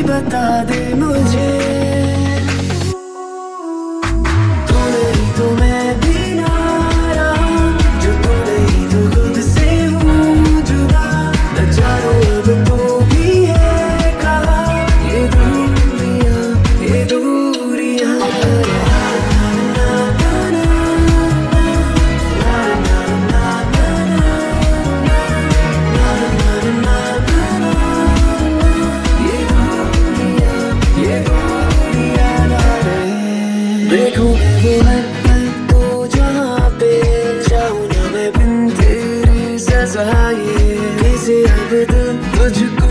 बता दे मुझे, तू नहीं तो मैं भी ना रहा, जो तू नहीं तो खुद से हूँ जुदा, न जानो अब तो भी है कहा, ये दूरियां, ये दूरियां। देखूं मैं वो हर पल को जहाँ पे जाऊँ ना मैं बिन तेरे सजाए, कैसे अब दिल तुझको